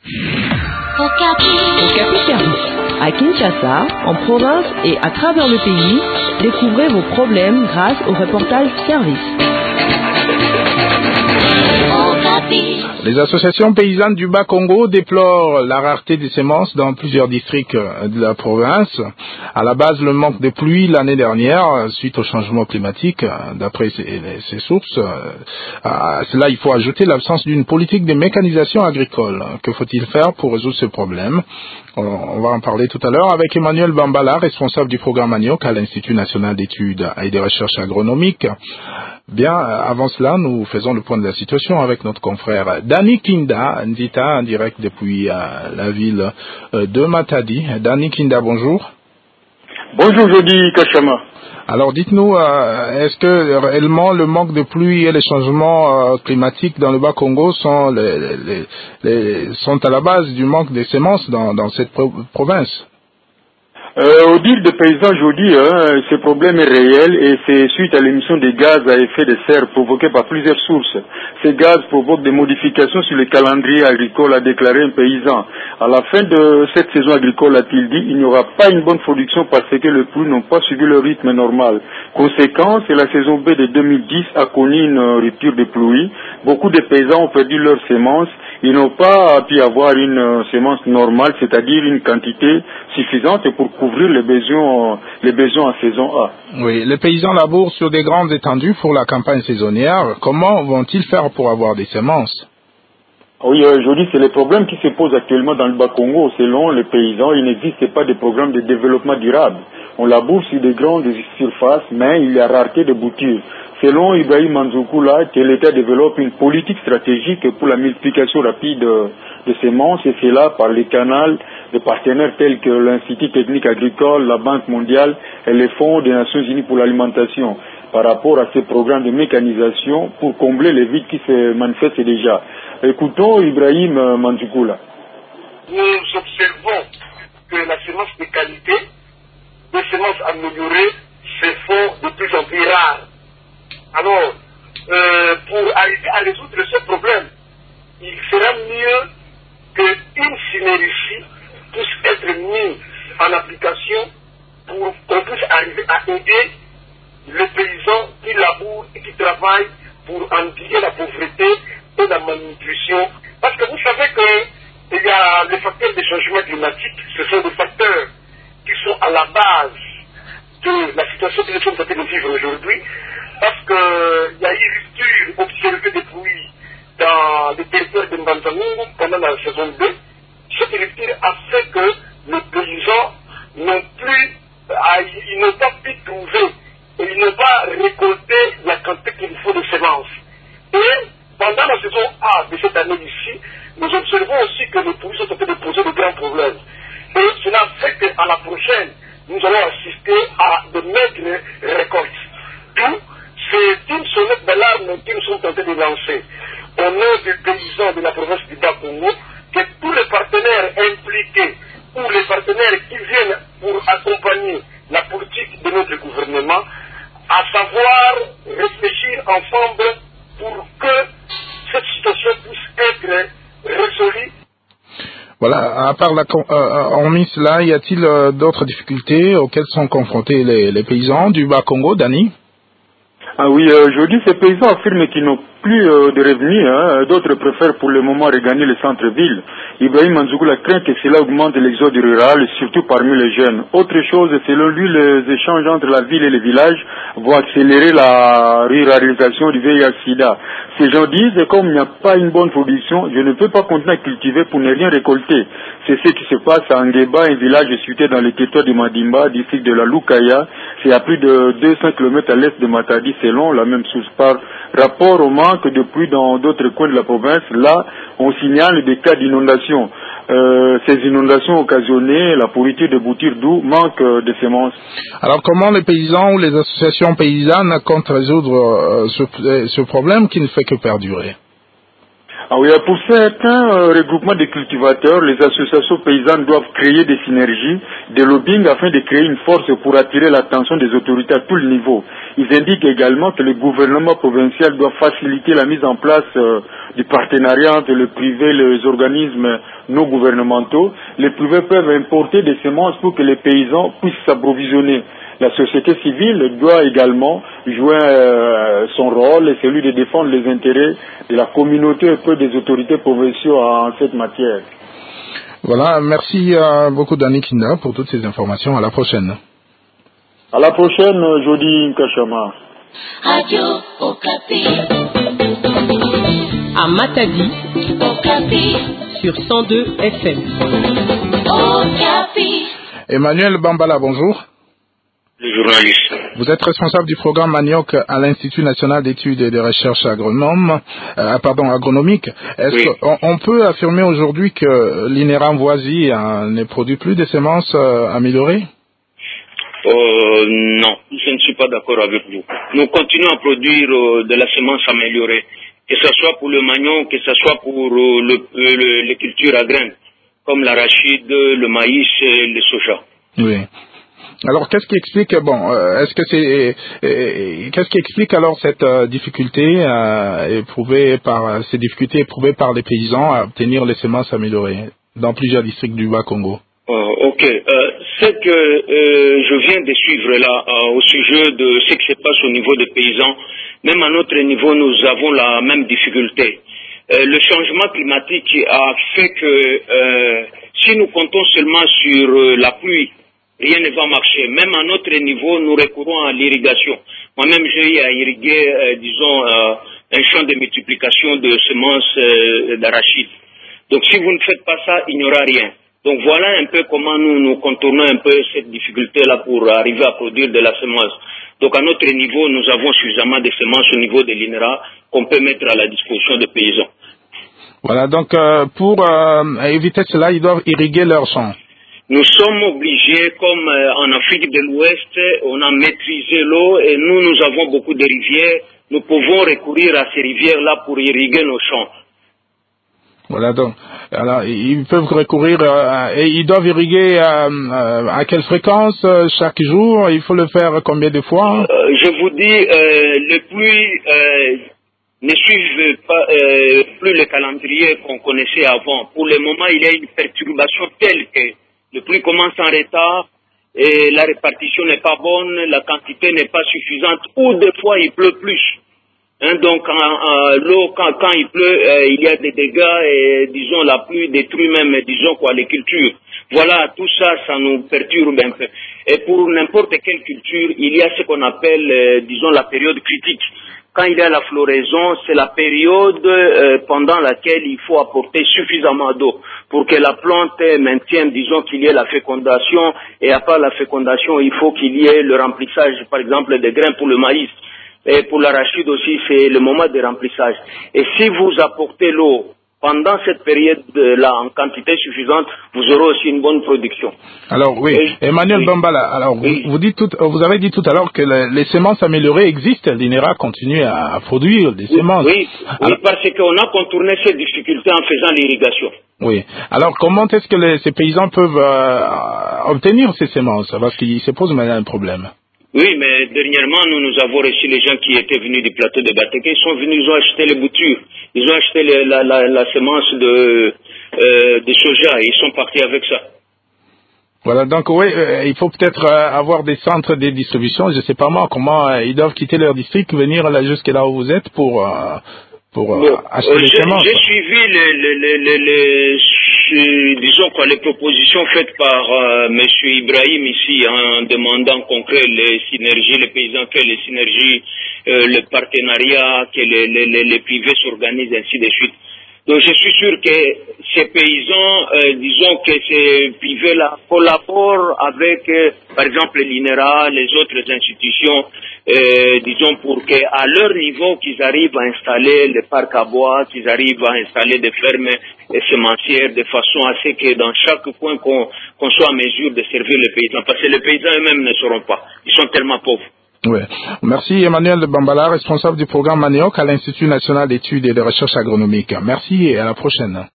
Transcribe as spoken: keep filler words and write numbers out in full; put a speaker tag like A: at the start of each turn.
A: Okapi Service. À Kinshasa, en province et à travers le pays, découvrez vos problèmes grâce au reportage Service.
B: Les associations paysannes du Bas-Congo déplorent la rareté des semences dans plusieurs districts de la province. À la base, le manque de pluie l'année dernière, suite au changement climatique, d'après ces, ces sources. À cela, il faut ajouter l'absence d'une politique de mécanisation agricole. Que faut-il faire pour résoudre ce problème? On va en parler tout à l'heure avec Emmanuel Bambala, responsable du programme Manioc à l'Institut national d'études et de recherche agronomiques. Bien, avant cela, nous faisons le point de la situation avec notre confrère Dani Kinda, Ndita, en direct depuis euh, la ville euh, de Matadi. Dani Kinda, bonjour.
C: Bonjour, Jody Kachama.
B: Alors, dites-nous, euh, est-ce que réellement le manque de pluie et les changements euh, climatiques dans le Bas-Congo sont, les, les, les, sont à la base du manque de semences dans, dans cette pro- province?
C: Euh, au dire des paysans aujourd'hui, hein, ce problème est réel et c'est suite à l'émission des gaz à effet de serre provoqués par plusieurs sources. Ces gaz provoquent des modifications sur le calendrier agricole, a déclaré un paysan. À la fin de cette saison agricole, a-t-il dit, il n'y aura pas une bonne production parce que les pluies n'ont pas suivi le rythme normal. Conséquence, la saison B de deux mille dix a connu une rupture de pluie. Beaucoup de paysans ont perdu leurs semences. Ils n'ont pas pu avoir une semence normale, c'est-à-dire une quantité suffisante pour couvrir les besoins, les besoins en saison A.
B: Oui, les paysans labourent sur des grandes étendues pour la campagne saisonnière. Comment vont-ils faire pour avoir des semences?
C: Oui, aujourd'hui, c'est les problèmes qui se posent actuellement dans le Bas-Congo. Selon les paysans, il n'existe pas de programme de développement durable. On laboure sur des grandes surfaces, mais il y a rareté de boutures. Selon Ibrahim Manzoukula, que l'État développe une politique stratégique pour la multiplication rapide de semences, et c'est là par les canaux de partenaires tels que l'Institut technique agricole, la Banque mondiale et les fonds des Nations unies pour l'alimentation, par rapport à ces programmes de mécanisation pour combler les vides qui se manifestent déjà. Écoutons Ibrahim Manzoukula.
D: Nous observons que la semence de qualité, les semences améliorées, se font de plus en plus rares. Alors, euh, pour arriver à résoudre ce problème, il sera mieux qu'une synergie puisse être mise en application pour qu'on puisse arriver à aider les paysans qui labourent et qui travaillent pour endiguer la pauvreté et la malnutrition. Parce que vous savez qu'il y a les facteurs de changement climatique, ce sont des facteurs qui sont à la base de la situation que nous sommes en train de vivre aujourd'hui. Parce qu'il y a eu rupture observée des pluies dans les territoires de Mbanzamungu pendant la saison B. Cette rupture a fait que les paysans n'ont plus, ils n'ont pas pu trouver et ils n'ont pas récolté la quantité qu'il faut de semences. Et pendant la saison A de cette année ici, nous observons aussi que les pluies sont en train de poser de grands problèmes. Et cela fait qu'à la prochaine, nous allons assister à de maigres récoltes. D'où c'est une sonnette d'alarme que nous sommes en train de lancer au nom des paysans de la province du Bas-Congo, que tous les partenaires impliqués ou les partenaires qui viennent pour accompagner la politique de notre gouvernement, à savoir réfléchir ensemble pour que cette situation puisse être résolue.
B: Voilà, à part la, euh, hormis cela, y a-t-il euh, d'autres difficultés auxquelles sont confrontés les, les paysans du Bas-Congo, Dani?
C: Ah oui, euh, aujourd'hui, ces paysans affirment qu'ils n'ont plus euh, de revenus. Hein. D'autres préfèrent pour le moment regagner les centres-villes. Ibrahim Manzoukula craint que cela augmente l'exode rural, surtout parmi les jeunes. Autre chose, selon lui, les échanges entre la ville et les villages vont accélérer la ruralisation du V I H-Sida. Ces gens disent, comme il n'y a pas une bonne production, je ne peux pas continuer à cultiver pour ne rien récolter. C'est ce qui se passe à Ngueba, un village situé dans le territoire de Madimba, district de la Lukaya. C'est à plus de deux cents kilomètres à l'est de Matadi, selon la même source. Par rapport au manque de pluie dans d'autres coins de la province, là, on signale des cas d'inondation. Euh, ces inondations occasionnées, la pourriture des boutures d'eau, manque euh, de semences.
B: Alors, comment les paysans ou les associations paysannes comptent résoudre euh, ce, ce problème qui ne fait que perdurer?
C: Ah oui, pour certains euh, regroupements de cultivateurs, les associations paysannes doivent créer des synergies, des lobbying afin de créer une force pour attirer l'attention des autorités à tout le niveau. Ils indiquent également que le gouvernement provincial doit faciliter la mise en place euh, du partenariat entre le privé et les organismes non gouvernementaux. Les privés peuvent importer des semences pour que les paysans puissent s'approvisionner. La société civile doit également jouer euh, son rôle et celui de défendre les intérêts de la communauté et peu des autorités provinciales en cette matière.
B: Voilà, merci euh, beaucoup Danny Kinda pour toutes ces informations. À la prochaine.
C: À la prochaine, Jody Nkachama.
E: Radio Okapi.
A: À Matadi.
E: Okapi.
A: Sur cent deux F M.
E: Okapi.
B: Emmanuel Bambala, bonjour.
F: Le journaliste.
B: Vous êtes responsable du programme Manioc à l'Institut national d'études et de recherche agronome, euh, pardon, agronomique. Est-ce
F: oui.
B: qu'on on peut affirmer aujourd'hui que l'INERA Voisy euh, ne produit plus de semences euh, améliorées?
F: euh, Non, je ne suis pas d'accord avec vous. Nous continuons à produire euh, de la semence améliorée, que ce soit pour le manioc, que ce soit pour euh, le, le, les cultures à graines, comme l'arachide, le maïs et le soja.
B: Oui. Alors, qu'est-ce qui explique, bon, euh, est-ce que c'est, euh, qu'est-ce qui explique alors cette euh, difficulté euh, éprouvée par, ces difficultés éprouvées par les paysans à obtenir les semences améliorées dans plusieurs districts du Bas-Congo?
F: Oh, ok. Euh, ce que euh, je viens de suivre là, euh, au sujet de ce qui se passe au niveau des paysans, même à notre niveau, nous avons la même difficulté. Euh, le changement climatique a fait que euh, si nous comptons seulement sur euh, la pluie, rien ne va marcher. Même à notre niveau, nous recourons à l'irrigation. Moi-même, j'ai eu à irriguer, euh, disons, euh, un champ de multiplication de semences euh, d'arachide. Donc, si vous ne faites pas ça, il n'y aura rien. Donc, voilà un peu comment nous, nous contournons un peu cette difficulté-là pour arriver à produire de la semence. Donc, à notre niveau, nous avons suffisamment de semences au niveau de l'INRA qu'on peut mettre à la disposition des paysans.
B: Voilà, donc, euh, pour euh, éviter cela, ils doivent irriguer leurs champs.
F: Nous sommes obligés, comme euh, en Afrique de l'Ouest, on a maîtrisé l'eau et nous, nous avons beaucoup de rivières. Nous pouvons recourir à ces rivières-là pour irriguer nos champs.
B: Voilà, donc, alors, ils peuvent recourir euh, et ils doivent irriguer euh, euh, à quelle fréquence euh, chaque jour? Il faut le faire combien de fois?
F: euh, Je vous dis, euh, les pluies euh, ne suivent pas euh, plus le calendrier qu'on connaissait avant. Pour le moment, il y a une perturbation telle que le pluie commence en retard et la répartition n'est pas bonne, la quantité n'est pas suffisante, ou des fois il pleut plus. Hein, donc en, en, l'eau, quand, quand il pleut, euh, il y a des dégâts et disons la pluie détruit même, disons quoi, les cultures. Voilà, tout ça, ça nous perturbe un peu. Et pour n'importe quelle culture, il y a ce qu'on appelle, euh, disons, la période critique. Quand il y a la floraison, c'est la période euh, pendant laquelle il faut apporter suffisamment d'eau pour que la plante maintienne, disons, qu'il y ait la fécondation. Et à part la fécondation, il faut qu'il y ait le remplissage, par exemple, des grains pour le maïs. Et pour l'arachide aussi, c'est le moment de remplissage. Et si vous apportez l'eau pendant cette période-là en quantité suffisante, vous aurez aussi une bonne production.
B: Alors oui, et, Emmanuel oui. Bambala, alors oui. vous, vous, dites tout, vous avez dit tout à l'heure que les, les semences améliorées existent, l'INERA continue à, à produire des
F: oui,
B: semences.
F: Oui, alors, oui, parce qu'on a contourné ces difficultés en faisant l'irrigation.
B: Oui, alors comment est-ce que les, ces paysans peuvent euh, obtenir ces semences? Parce qu'il se pose maintenant un problème.
F: Oui, mais dernièrement, nous, nous avons reçu les gens qui étaient venus du plateau de Batéké. Ils sont venus, ils ont acheté les boutures. Ils ont acheté les, la, la, la semence de, euh, de soja et ils sont partis avec ça.
B: Voilà, donc oui, euh, il faut peut-être euh, avoir des centres de distribution. Je ne sais pas moi comment euh, ils doivent quitter leur district, venir là jusqu'à là où vous êtes pour, euh, pour euh, bon, acheter euh, les semences.
F: J'ai suivi les, les, les, les, les, les, disons quoi, les propositions faites par euh, M. Ibrahim ici en demandant qu'on crée les synergies, les paysans créent les synergies, euh, le partenariat, que les, les, les, les privés s'organisent, ainsi de suite. Donc je suis sûr que ces paysans, euh, disons que ces privés-là collaborent avec, euh, par exemple, l'INERA, les autres institutions, euh, disons pour qu'à leur niveau, qu'ils arrivent à installer les parcs à bois, qu'ils arrivent à installer des fermes semencières de façon à ce que dans chaque coin qu'on qu'on soit en mesure de servir les paysans. Parce que les paysans eux-mêmes ne sauront pas. Ils sont tellement pauvres.
B: Ouais. Merci Emmanuel Bambala, responsable du programme Manioc à l'Institut national d'études et de recherche agronomiques. Merci et à la prochaine.